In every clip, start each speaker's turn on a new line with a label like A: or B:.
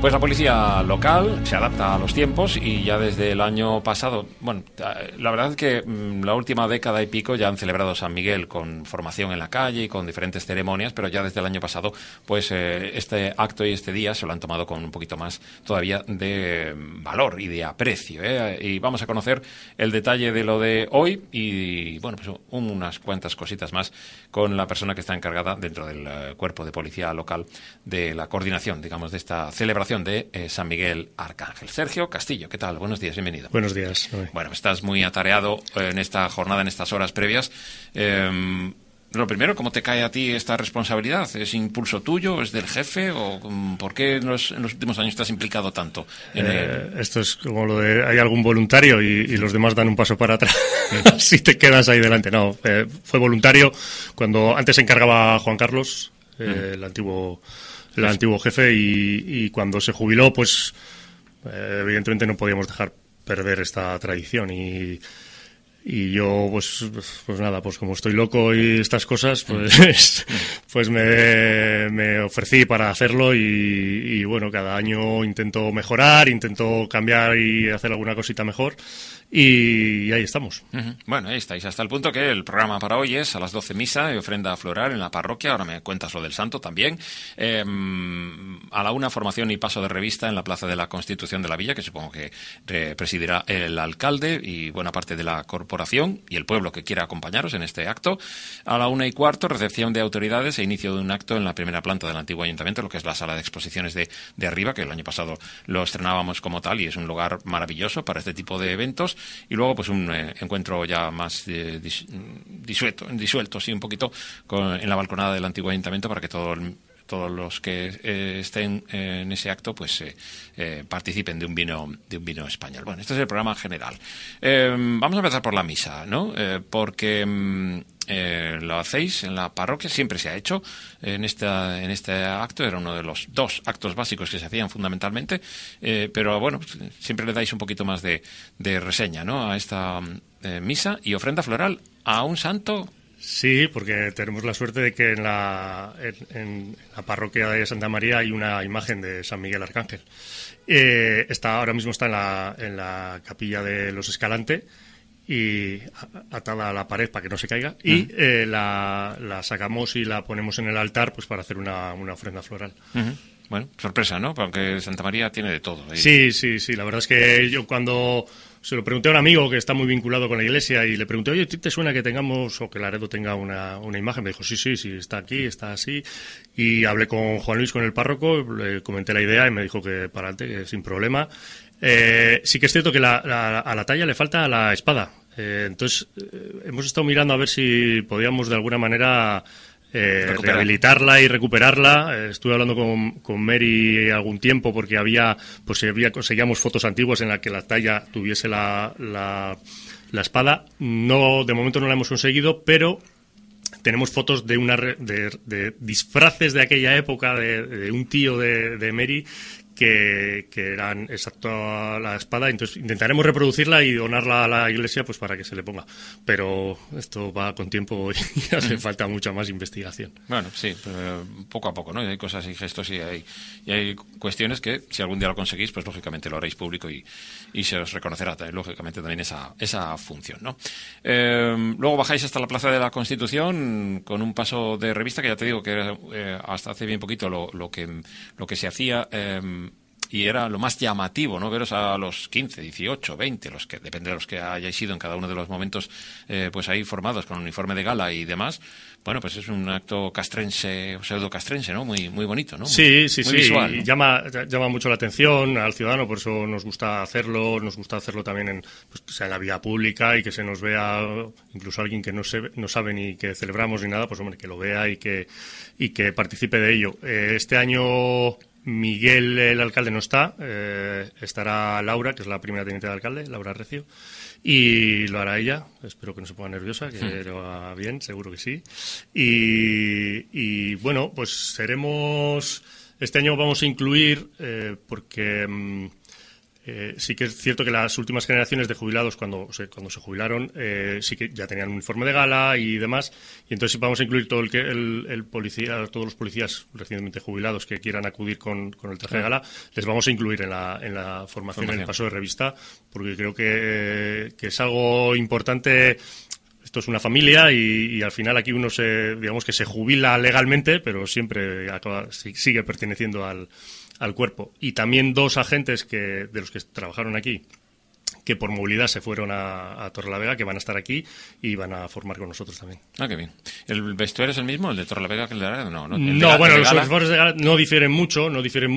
A: Pues la policía local se adapta a los tiempos y ya desde el año pasado, bueno, la verdad es que la última década y pico ya han celebrado San Miguel con formación en la calle y con diferentes ceremonias, pero ya desde el año pasado, pues este acto y este día se lo han tomado con un poquito más todavía de valor y de aprecio, ¿eh? Y vamos a conocer el detalle de lo de hoy y, bueno, pues unas cuantas cositas más con la persona que está encargada dentro del cuerpo de policía local de la coordinación, digamos, de esta celebración de San Miguel Arcángel. Sergio Castillo, ¿qué tal? Buenos días, bienvenido.
B: Buenos días.
A: Bueno, estás muy atareado en esta jornada, en estas horas previas. Lo primero, ¿cómo te cae a ti esta responsabilidad? ¿Es impulso tuyo? ¿Es del jefe? ¿O por qué en los últimos años te has implicado tanto?
B: Esto es como lo de hay algún voluntario y los demás dan un paso para atrás. Si te quedas ahí delante. No, fue voluntario cuando antes se encargaba Juan Carlos, el antiguo jefe, y cuando se jubiló, pues evidentemente no podíamos dejar perder esta tradición y yo pues nada, pues como estoy loco y estas cosas, pues me ofrecí para hacerlo y bueno, cada año intento mejorar, intento cambiar y hacer alguna cosita mejor. Y ahí estamos.
A: Bueno, ahí estáis, hasta el punto que el programa para hoy es a las 12 misa y ofrenda floral en la parroquia. Ahora me cuentas lo del santo también. A la 1 formación y paso de revista en la Plaza de la Constitución de la Villa, que supongo que presidirá el alcalde y buena parte de la corporación y el pueblo que quiera acompañaros en este acto. A la 1:15, recepción de autoridades e inicio de un acto en la primera planta del antiguo ayuntamiento, lo que es la sala de exposiciones de arriba, que el año pasado lo estrenábamos como tal y es un lugar maravilloso para este tipo de eventos. Y luego pues un encuentro ya más disuelto, sí, un poquito en la balconada del antiguo ayuntamiento para que todos los que estén en ese acto pues participen de un vino español. Bueno, este es el programa general. Vamos a empezar por la misa, ¿no? Porque lo hacéis en la parroquia, siempre se ha hecho en este acto, era uno de los 2 actos básicos que se hacían fundamentalmente, pero bueno, siempre le dais un poquito más de reseña, ¿no?, a esta misa y ofrenda floral a un santo.
B: Sí, porque tenemos la suerte de que en la parroquia de Santa María hay una imagen de San Miguel Arcángel. Ahora mismo está en la capilla de los Escalante y atada a la pared para que no se caiga, y la sacamos y la ponemos en el altar pues para hacer una ofrenda floral.
A: Bueno, sorpresa, ¿no? Porque Santa María tiene de todo.
B: Sí, la verdad es que yo cuando se lo pregunté a un amigo que está muy vinculado con la iglesia y le pregunté, oye, ¿te suena que tengamos o que Laredo tenga una imagen? Me dijo, sí, está aquí, está así. Y hablé con Juan Luis, con el párroco, le comenté la idea y me dijo que para adelante, que sin problema. Sí que es cierto que a la talla le falta la espada. Entonces, hemos estado mirando a ver si podíamos de alguna manera rehabilitarla y recuperarla. Estuve hablando con Mary algún tiempo porque conseguíamos fotos antiguas en las que la talla tuviese la espada. No, de momento no la hemos conseguido, pero tenemos fotos de disfraces de aquella época de un tío de Mary que eran exacto a la espada. Entonces intentaremos reproducirla y donarla a la iglesia pues para que se le ponga, pero esto va con tiempo y hace falta mucha más investigación.
A: Bueno, sí, poco a poco, ¿no? Hay cosas y gestos y hay cuestiones que si algún día lo conseguís pues lógicamente lo haréis público y se os reconocerá lógicamente también esa función, ¿no? Luego bajáis hasta la Plaza de la Constitución con un paso de revista que ya te digo que era, hasta hace bien poquito lo que se hacía, y era lo más llamativo, ¿no? Veros a los 15, 18, 20, depende de los que hayáis sido en cada uno de los momentos, pues ahí formados con uniforme de gala y demás. Bueno, pues es un acto castrense, o pseudo-castrense, ¿no? Muy bonito, ¿no?
B: Sí.
A: Visual, ¿no?
B: Y llama mucho la atención al ciudadano, por eso nos gusta hacerlo también en la vía pública y que se nos vea, incluso alguien que no sabe ni que celebramos ni nada, pues hombre, que lo vea y que participe de ello. Este año Miguel, el alcalde, no está, estará Laura, que es la primera teniente de alcalde, Laura Recio, y lo hará ella. Espero que no se ponga nerviosa, que lo haga bien, seguro que sí. Y bueno, pues este año vamos a incluir, porque Sí que es cierto que las últimas generaciones de jubilados, cuando se jubilaron, sí que ya tenían un uniforme de gala y demás, y entonces vamos a incluir todo el policía, todos los policías recientemente jubilados que quieran acudir con el traje de gala, les vamos a incluir en la formación, en el paso de revista, porque creo que es algo importante. Esto es una familia y al final aquí uno digamos que se jubila legalmente, pero siempre sigue perteneciendo al cuerpo. Y también 2 agentes de los que trabajaron aquí, que por movilidad se fueron a Torrelavega, que van a estar aquí y van a formar con nosotros también.
A: Ah, qué bien. ¿El vestuario es el mismo, el de Torrelavega, que el de Laredo? No,
B: los uniformes de gala no difieren mucho,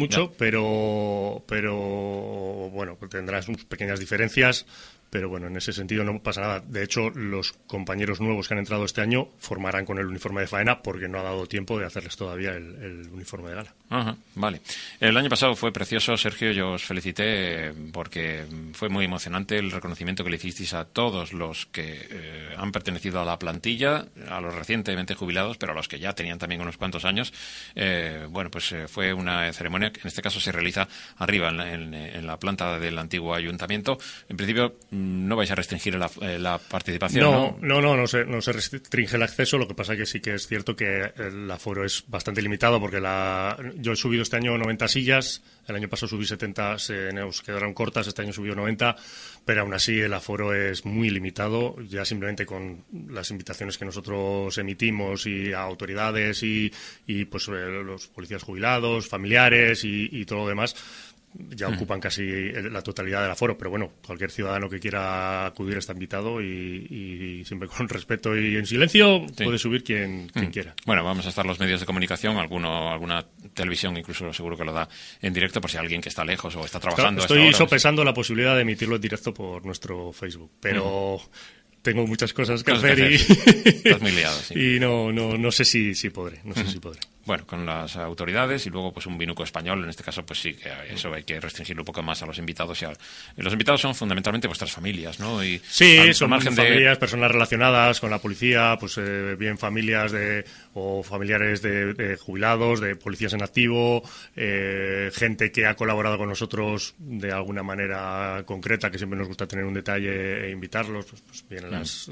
B: pero bueno, pues tendrás unas pequeñas diferencias. Pero bueno, en ese sentido no pasa nada. De hecho, los compañeros nuevos que han entrado este año formarán con el uniforme de faena porque no ha dado tiempo de hacerles todavía el uniforme de gala.
A: Ajá, vale. El año pasado fue precioso, Sergio, yo os felicité porque fue muy emocionante el reconocimiento que le hicisteis a todos los que han pertenecido a la plantilla, a los recientemente jubilados, pero a los que ya tenían también unos cuantos años. Bueno, pues fue una ceremonia que en este caso se realiza arriba en la planta del antiguo ayuntamiento. En principio no vais a restringir la participación,
B: No se restringe el acceso. Lo que pasa que sí que es cierto que el aforo es bastante limitado porque yo he subido este año 90 sillas, el año pasado subí 70, nos quedaron cortas, este año subió 90, pero aún así el aforo es muy limitado, ya simplemente con las invitaciones que nosotros emitimos y a autoridades y pues los policías jubilados, familiares y todo lo demás. Ya ocupan casi la totalidad del aforo, pero bueno, cualquier ciudadano que quiera acudir está invitado y siempre con respeto y en silencio puede subir quien quiera.
A: Bueno, vamos a estar los medios de comunicación, alguna televisión incluso seguro que lo da en directo por si alguien que está lejos o está trabajando.
B: Estoy sopesando la posibilidad de emitirlo en directo por nuestro Facebook, pero tengo muchas cosas que hacer y
A: estás muy liado, sí.
B: Y no sé si podré, si podré.
A: Bueno, con las autoridades y luego pues un binuco español, en este caso pues sí, que eso hay que restringirlo un poco más a los invitados. Los invitados son fundamentalmente vuestras familias, ¿no?
B: Sí, son familias, personas relacionadas con la policía, pues bien familias o familiares de jubilados, de policías en activo, gente que ha colaborado con nosotros de alguna manera concreta, que siempre nos gusta tener un detalle e invitarlos, pues vienen las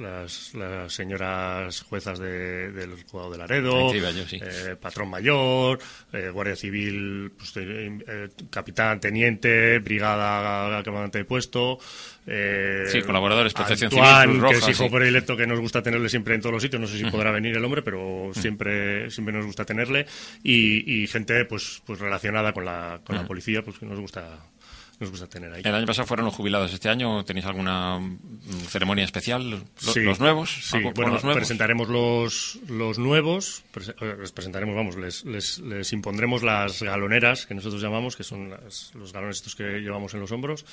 B: señoras juezas del juzgado de Laredo, patrón mayor, guardia civil, pues, capitán, teniente, brigada, comandante de puesto,
A: colaboradores, protección
B: Antoine,
A: civil, Cruz Roja,
B: que es hijo predilecto que nos gusta tenerle siempre en todos los sitios, no sé si podrá venir el hombre, pero siempre nos gusta tenerle, y gente pues relacionada con la policía, pues que nos gusta tener ahí.
A: El año pasado fueron los jubilados. ¿Este año tenéis alguna ceremonia especial?
B: Sí,
A: ¿Los nuevos?
B: Sí, bueno, los nuevos? Presentaremos los nuevos, les presentaremos, vamos, les impondremos las galoneras, que nosotros llamamos, que son los galones estos que llevamos en los hombros,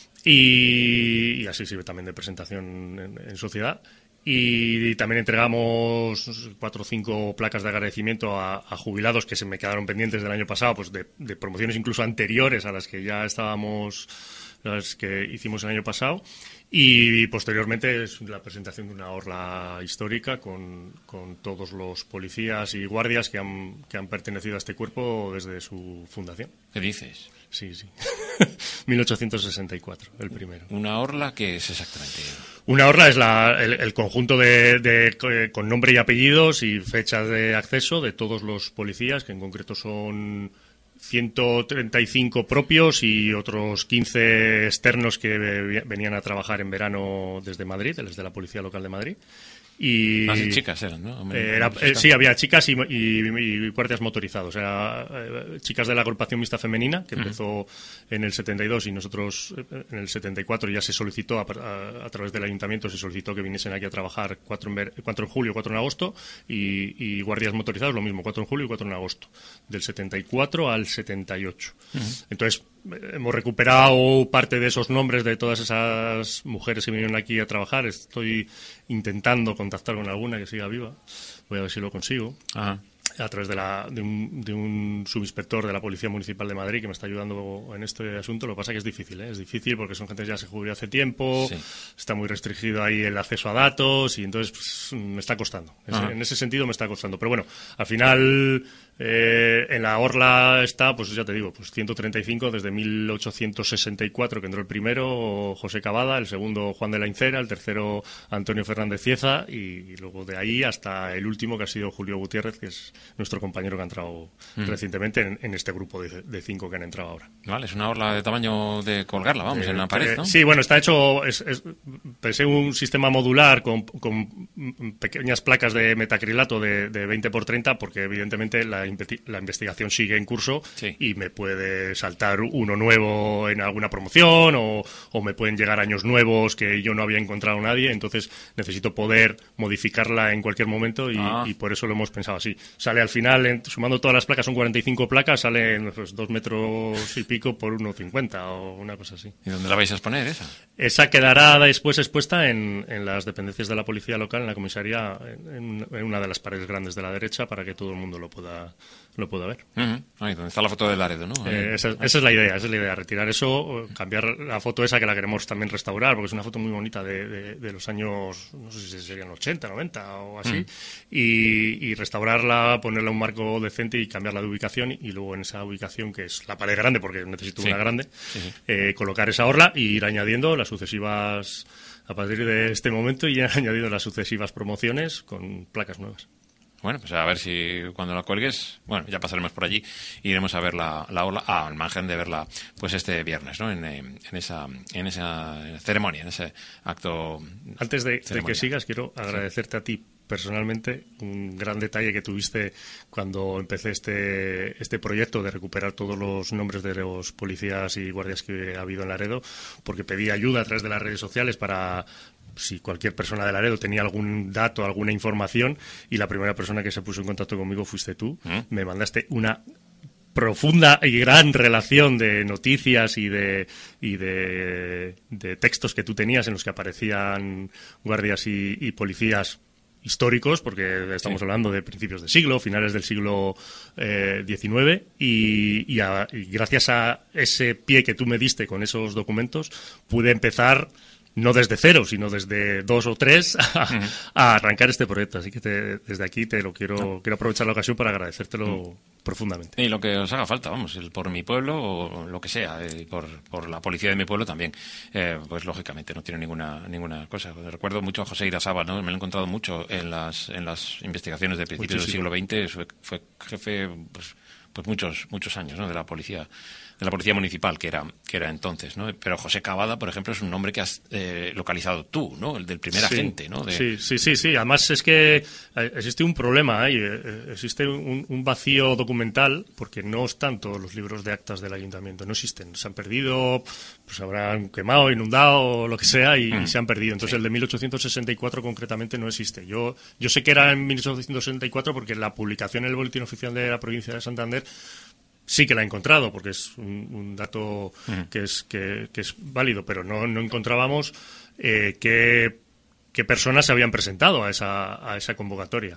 B: y así sirve también de presentación en sociedad. Y también entregamos 4 o 5 placas de agradecimiento a jubilados que se me quedaron pendientes del año pasado, pues de promociones incluso anteriores a las que ya las que hicimos el año pasado. Y posteriormente es la presentación de una orla histórica con todos los policías y guardias que han pertenecido a este cuerpo desde su fundación.
A: ¿Qué dices?
B: Sí. 1864, el primero.
A: ¿Una orla qué es exactamente?
B: Una orla es el conjunto con nombre y apellidos y fechas de acceso de todos los policías, que en concreto son 135 propios y otros 15 externos que venían a trabajar en verano desde Madrid, desde la Policía Local de Madrid. Y
A: chicas eran, ¿no?
B: Sí, había chicas y guardias motorizados. Chicas de la agrupación mixta femenina, que empezó en el 72 y nosotros en el 74 ya se solicitó, a través del ayuntamiento, se solicitó que viniesen aquí a trabajar 4 en julio, 4 en agosto, y guardias motorizados, lo mismo, 4 en julio y 4 en agosto, del 74 al 78. Entonces, hemos recuperado parte de esos nombres de todas esas mujeres que vinieron aquí a trabajar. Estoy intentando contactar con alguna que siga viva. Voy a ver si lo consigo.
A: Ajá.
B: A través de un subinspector de la Policía Municipal de Madrid que me está ayudando en este asunto. Lo que pasa es que es difícil, es difícil porque son gente que ya se jubiló hace tiempo, está muy restringido ahí el acceso a datos y entonces me está costando. En ese sentido me está costando. Pero bueno, al final En la orla está, pues ya te digo, pues 135 desde 1864, que entró el primero José Cavada, el segundo Juan de la Incera, el tercero Antonio Fernández Cieza, y luego de ahí hasta el último, que ha sido Julio Gutiérrez, que es nuestro compañero que ha entrado recientemente en este grupo de 5 que han entrado ahora.
A: Vale, es una orla de tamaño de colgarla, vamos, en la pared, ¿no?
B: Sí, bueno, está hecho, pensé un sistema modular con pequeñas placas de metacrilato de 20 por 30, porque evidentemente la investigación sigue en curso, sí, y me puede saltar uno nuevo en alguna promoción o me pueden llegar años nuevos que yo no había encontrado nadie, entonces necesito poder modificarla en cualquier momento y por eso lo hemos pensado así. Sale al final, sumando todas las placas, son 45 placas, salen pues, 2 metros y pico por 1,50 o una cosa así.
A: ¿Y dónde la vais a exponer esa?
B: Esa quedará después expuesta en las dependencias de la policía local, en la comisaría, en una de las paredes grandes de la derecha, para que todo el mundo lo pueda ver.
A: Ahí donde está la foto de Laredo, ¿no?
B: Esa es la idea, retirar eso, cambiar la foto esa, que la queremos también restaurar, porque es una foto muy bonita de los años, no sé si serían 80, 90 o así, y restaurarla, ponerle un marco decente y cambiarla de ubicación, y luego en esa ubicación, que es la pared grande, porque necesito una grande, colocar esa orla e ir añadiendo las sucesivas, a partir de este momento, y ir añadiendo las sucesivas promociones con placas nuevas.
A: Bueno, pues a ver si cuando la cuelgues, bueno, ya pasaremos por allí, iremos a ver la ola, al margen de verla, pues este viernes, ¿no? En esa ceremonia, en ese acto.
B: Antes de que sigas, quiero agradecerte a ti personalmente un gran detalle que tuviste cuando empecé este proyecto de recuperar todos los nombres de los policías y guardias que ha habido en Laredo, porque pedí ayuda a través de las redes sociales para si cualquier persona de Laredo tenía algún dato, alguna información, y la primera persona que se puso en contacto conmigo fuiste tú. Me mandaste una profunda y gran relación de noticias y de textos que tú tenías en los que aparecían guardias y policías históricos, porque estamos hablando de principios de siglo, finales del siglo XIX, y gracias a ese pie que tú me diste con esos documentos, pude empezar no desde cero, sino desde 2 o 3 a arrancar este proyecto. Así que desde aquí quiero aprovechar la ocasión para agradecértelo profundamente.
A: Y lo que os haga falta, vamos, por mi pueblo o lo que sea, por la policía de mi pueblo también, pues lógicamente no tiene ninguna cosa. Recuerdo mucho a José Irazábal, ¿no? Me lo he encontrado mucho en las investigaciones de principios del siglo XX. Fue jefe, pues muchos años, ¿no? de la policía municipal que era entonces, ¿no? Pero José Cavada, por ejemplo, es un nombre que has localizado tú, ¿no? El del primer agente, ¿no?
B: Sí. Además es que existe un problema ahí, existe un vacío documental, porque no están todos los libros de actas del ayuntamiento, no existen, se han perdido, pues habrán quemado, inundado, o lo que sea, y se han perdido. Entonces el de 1864 concretamente no existe. Yo sé que era en 1864 porque la publicación en el Boletín Oficial de la Provincia de Santander sí que la he encontrado, porque es un dato que es válido, pero no encontrábamos qué personas se habían presentado a esa convocatoria.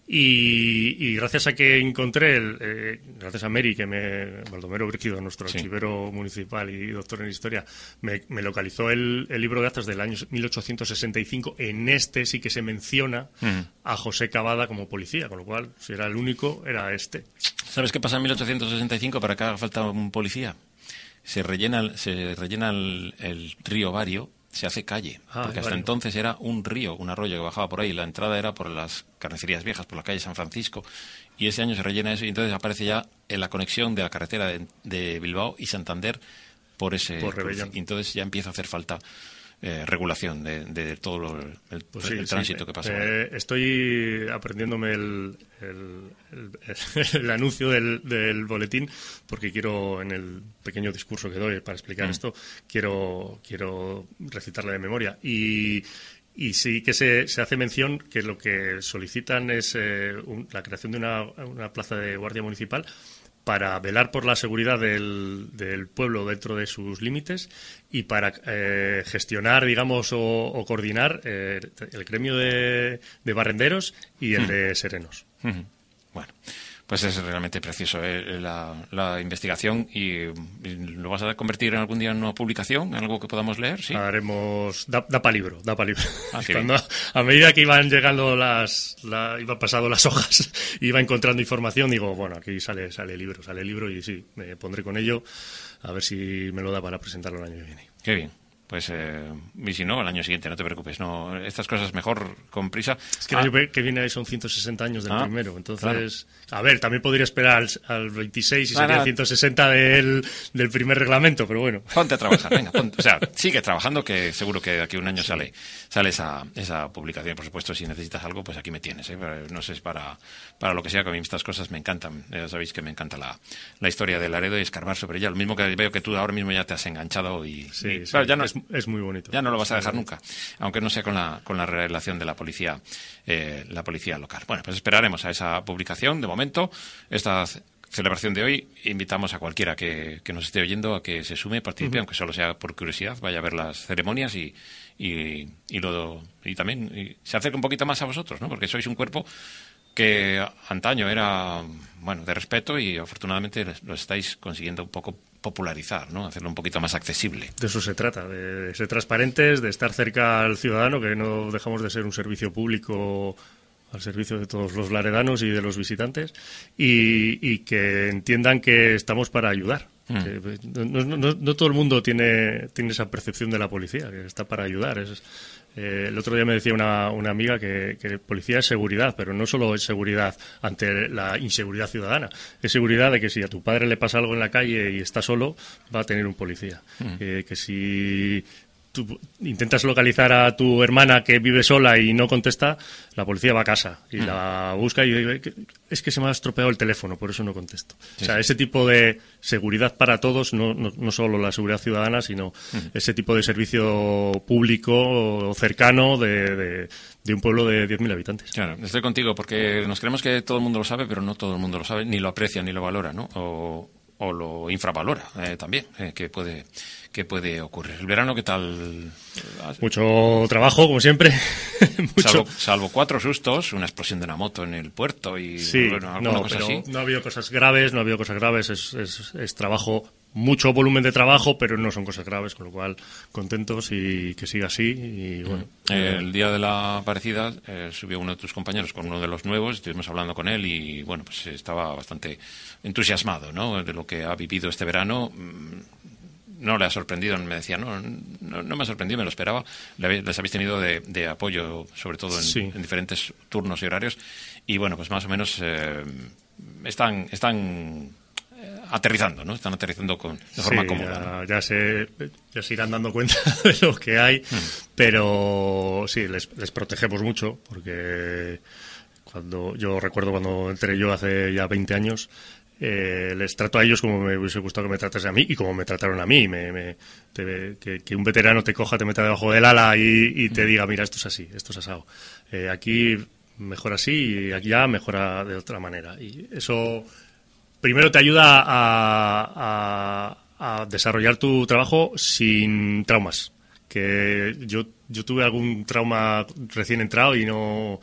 B: Y gracias a que encontré, gracias a Mary, Baldomero Brígido, nuestro archivero municipal y doctor en historia, me localizó el libro de actas del año 1865. En este sí que se menciona a José Cavada como policía, con lo cual, si era el único, era este.
A: ¿Sabes qué pasa en 1865 para que haga falta un policía? Se rellena el río Vario, se hace calle, porque hasta entonces era un río, un arroyo que bajaba por ahí, la entrada era por las carnicerías viejas, por la calle San Francisco, y ese año se rellena eso, y entonces aparece ya en la conexión de la carretera de Bilbao y Santander por Rebellón. Y entonces ya empieza a hacer falta regulación de todo el tránsito que pasa.
B: Estoy aprendiéndome el anuncio del boletín, porque quiero, en el pequeño discurso que doy para explicar esto, quiero recitarla de memoria. Y sí que se hace mención que lo que solicitan es la creación de una plaza de guardia municipal para velar por la seguridad del pueblo dentro de sus límites y para gestionar, digamos, o coordinar el gremio de barrenderos y el de serenos.
A: Bueno, Pues es realmente precioso la investigación y lo vas a convertir en algún día en una publicación, en algo que podamos leer, ¿sí?
B: Haremos, da para libro.
A: Qué
B: Cuando, a medida que iban llegando iban pasando las hojas, iba encontrando información, digo, bueno, aquí sale libro y sí, me pondré con ello, a ver si me lo da para presentarlo el año que viene.
A: Qué bien. Pues, y si no, el año siguiente, no te preocupes. No, estas cosas mejor con prisa.
B: Es que el año que viene son 160 años del primero, entonces... Claro. A ver, también podría esperar al 26 y sería 160 del primer reglamento, pero bueno.
A: Ponte a trabajar, venga. O sea, sigue trabajando, que seguro que de aquí a un año sale esa publicación. Por supuesto, si necesitas algo, pues aquí me tienes. No sé, es para lo que sea, que a mí estas cosas me encantan. Ya sabéis que me encanta la historia de Laredo y escarbar sobre ella. Lo mismo que veo que tú ahora mismo ya te has enganchado y claro, ya no,
B: es muy bonito.
A: Ya no lo vas a dejar nunca, aunque no sea con la relación de la policía local. Bueno, pues esperaremos a esa publicación. De momento, esta celebración de hoy, invitamos a cualquiera que nos esté oyendo a que se sume, participe, aunque solo sea por curiosidad, vaya a ver las ceremonias y también se acerque un poquito más a vosotros, ¿no? Porque sois un cuerpo que antaño era, bueno, de respeto y afortunadamente lo estáis consiguiendo un poco popularizar, ¿no? Hacerlo un poquito más accesible.
B: De eso se trata, de ser transparentes, de estar cerca al ciudadano, que no dejamos de ser un servicio público al servicio de todos los laredanos y de los visitantes, y que entiendan que estamos para ayudar. Que no todo el mundo tiene esa percepción de la policía, que está para ayudar. El otro día me decía una amiga que policía es seguridad, pero no solo es seguridad ante la inseguridad ciudadana, es seguridad de que si a tu padre le pasa algo en la calle y está solo, va a tener un policía. Que si tú intentas localizar a tu hermana que vive sola y no contesta, la policía va a casa y la busca y dice, es que se me ha estropeado el teléfono, por eso no contesto. Sí, o sea, ese tipo de seguridad para todos, no solo la seguridad ciudadana, sino ese tipo de servicio público cercano de un pueblo de 10.000 habitantes.
A: Claro, estoy contigo, porque nos creemos que todo el mundo lo sabe, pero no todo el mundo lo sabe, ni lo aprecia, ni lo valora, ¿no? O lo infravalora también, que puede ocurrir. ¿El verano qué tal?
B: Mucho trabajo, como siempre.
A: Salvo 4 sustos, una explosión de una moto en el puerto y alguna cosa así.
B: No ha habido cosas graves, es trabajo, mucho volumen de trabajo, pero no son cosas graves, con lo cual contentos y que siga así. Y bueno.
A: El día de la Aparecida subió uno de tus compañeros con uno de los nuevos, estuvimos hablando con él y bueno, pues estaba bastante entusiasmado, ¿no?, de lo que ha vivido este verano. No le ha sorprendido, me decía, no me ha sorprendido, me lo esperaba. Les habéis tenido de apoyo, sobre todo en diferentes turnos y horarios. Y bueno, pues más o menos están aterrizando, ¿no? Están aterrizando de forma cómoda.
B: Ya se irán dando cuenta de lo que hay, pero sí, les protegemos mucho, porque yo recuerdo cuando entré yo hace ya 20 años, les trato a ellos como me hubiese gustado que me tratase a mí y como me trataron a mí. Que un veterano te coja, te meta debajo del ala y te diga, mira, esto es así, esto es asado. Aquí mejora así y aquí ya mejora de otra manera. Y eso primero te ayuda a desarrollar tu trabajo sin traumas. Que yo tuve algún trauma recién entrado y no...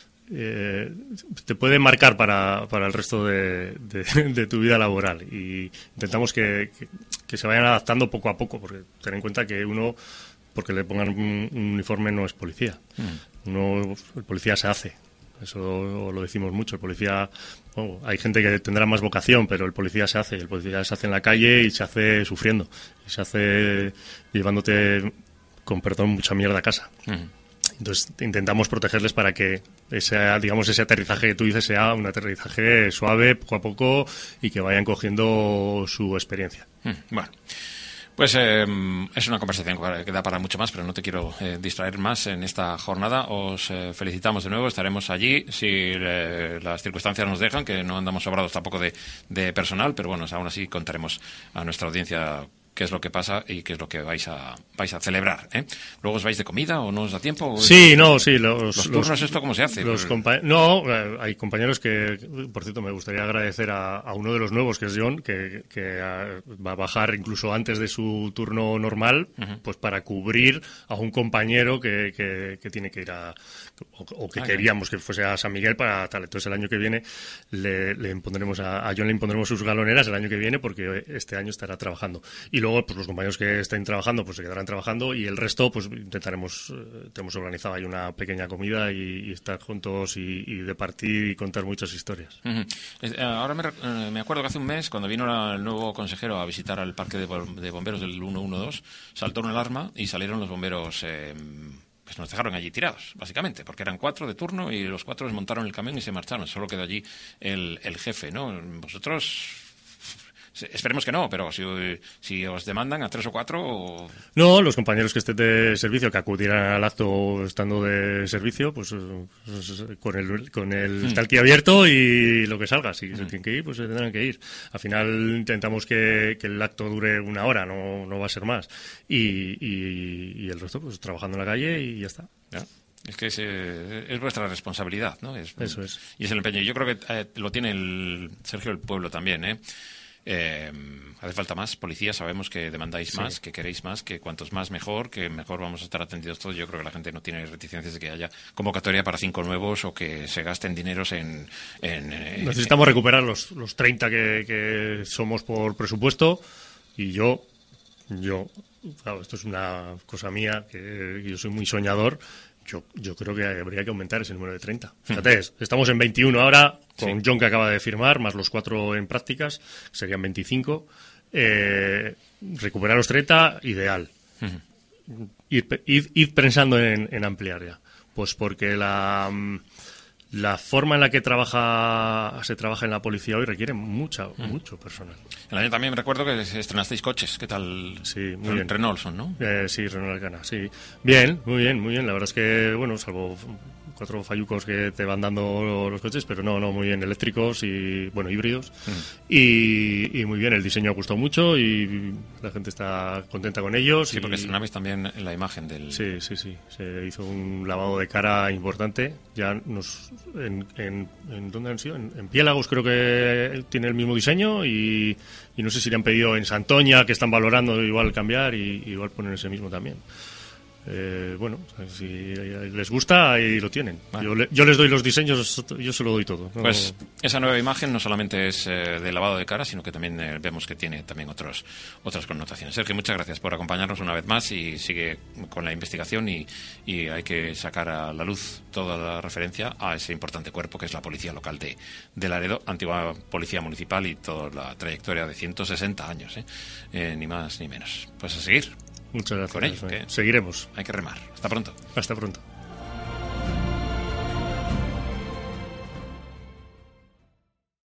B: te puede marcar para el resto de tu vida laboral, y intentamos que se vayan adaptando poco a poco, porque ten en cuenta que uno, porque le pongan un uniforme, no es policía. El policía se hace, eso lo decimos mucho. El policía, hay gente que tendrá más vocación, pero el policía se hace en la calle y se hace sufriendo, y se hace llevándote, con perdón, mucha mierda a casa. Entonces intentamos protegerles para que ese aterrizaje que tú dices sea un aterrizaje suave, poco a poco, y que vayan cogiendo su experiencia.
A: Bueno, pues es una conversación que da para mucho más, pero no te quiero distraer más en esta jornada. Os felicitamos de nuevo, estaremos allí si las circunstancias nos dejan, que no andamos sobrados tampoco de personal, pero bueno, aún así contaremos a nuestra audiencia qué es lo que pasa y qué es lo que vais a celebrar, ¿eh? ¿Luego os vais de comida o no os da tiempo?
B: Sí, sí.
A: ¿Los turnos esto cómo se hace?
B: No, hay compañeros que, por cierto, me gustaría agradecer a uno de los nuevos, que es John, que va a bajar incluso antes de su turno normal, pues para cubrir a un compañero que tiene que ir o que queríamos que fuese a San Miguel para tal. Entonces el año que viene le impondremos a John le impondremos sus galoneras el año que viene, porque este año estará trabajando. Y luego, pues los compañeros que estén trabajando, pues se quedarán trabajando, y el resto, pues intentaremos, tenemos organizado ahí una pequeña comida y estar juntos y departir y contar muchas historias.
A: Ahora me acuerdo que hace un mes, cuando vino el nuevo consejero a visitar al parque de bomberos del 112, saltó una alarma y salieron los bomberos, pues nos dejaron allí tirados, básicamente, porque eran 4 de turno y los 4 desmontaron el camión y se marcharon. Solo quedó allí el jefe, ¿no? Vosotros... Esperemos que no, pero si os demandan a 3 o 4... O...
B: No, los compañeros que estén de servicio, que acudirán al acto estando de servicio, pues con el talqui abierto y lo que salga. Si se tienen que ir, pues se tendrán que ir. Al final intentamos que el acto dure 1 hora, no va a ser más. Y el resto, pues trabajando en la calle y ya está.
A: ¿Ya? Es que es vuestra responsabilidad, ¿no?
B: Eso es.
A: Y es el empeño. Yo creo que lo tiene Sergio el Pueblo también, ¿eh? Hace falta más policía, sabemos que demandáis más, que queréis más, que cuantos más mejor, que mejor vamos a estar atendidos todos. Yo creo que la gente no tiene reticencias de que haya convocatoria para 5 nuevos o que se gasten dineros en
B: necesitamos recuperar los 30 que somos por presupuesto, y yo claro, esto es una cosa mía, que yo soy muy soñador. Yo creo que habría que aumentar ese número de 30. Fíjate, estamos en 21 ahora, con John, que acaba de firmar, más los 4 en prácticas, serían 25. Recuperar los 30, ideal. Ir pensando en ampliar ya. Pues porque la forma en la que se trabaja en la policía hoy requiere mucho personal.
A: El año también recuerdo que estrenasteis coches. ¿Qué tal?
B: Sí, muy bien.
A: Renault son, ¿no?
B: Sí, Renault Arcana, sí. Bien, muy bien. La verdad es que, bueno, salvo 4 fallucos que te van dando los coches, pero no, muy bien, eléctricos y, bueno, híbridos. Y muy bien, el diseño ha gustado mucho y la gente está contenta con ellos.
A: Sí, porque estrenabais también la imagen del...
B: Sí. Se hizo un lavado de cara importante. Ya ¿en dónde han sido? En Piélagos creo que tiene el mismo diseño y no sé si le han pedido en Santoña, que están valorando igual cambiar, y igual poner ese mismo también. Bueno, si les gusta, ahí lo tienen. Vale. Yo les doy los diseños, yo se lo doy todo, ¿no?
A: Pues esa nueva imagen no solamente es de lavado de cara, sino que también vemos que tiene también otras connotaciones. Sergio, muchas gracias por acompañarnos una vez más, y sigue con la investigación y hay que sacar a la luz toda la referencia a ese importante cuerpo que es la Policía Local de Laredo, antigua Policía Municipal, y toda la trayectoria de 160 años, ni más ni menos. Pues a seguir.
B: Muchas gracias.
A: Con ello,
B: seguiremos.
A: Hay que remar. Hasta pronto.
B: Hasta pronto.